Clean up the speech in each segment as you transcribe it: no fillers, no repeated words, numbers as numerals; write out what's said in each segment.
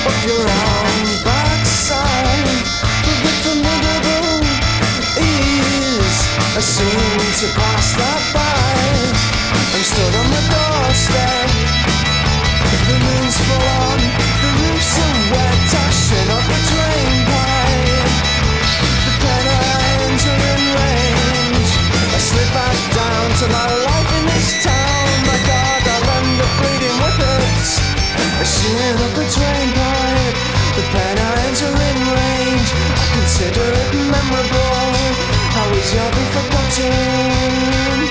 up your own backside. But with formidable ease, I seem to pass that by. I'm stood on the doorstep, the moon's full on, the roof's are wet, dashing up the drain pipe. The pennies are in range, I slip back down to my life in this town. My God, I'll end up bleeding with it. I shit up the drain pipe, the pennies are in range. I consider it memorable, how easy I'll be forgotten.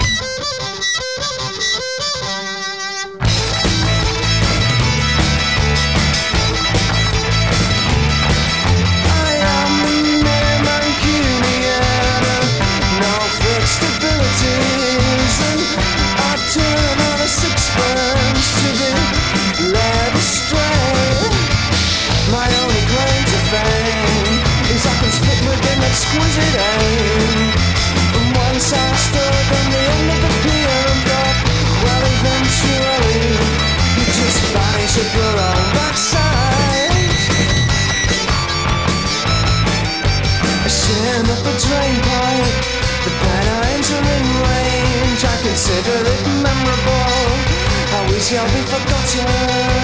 Exquisite aim. And once I stood on the end of the pier and thought, well, eventually you just vanish up your own backside. I share up a drain pipe, the pennies are in range. I consider it memorable, how easy I'll be forgotten.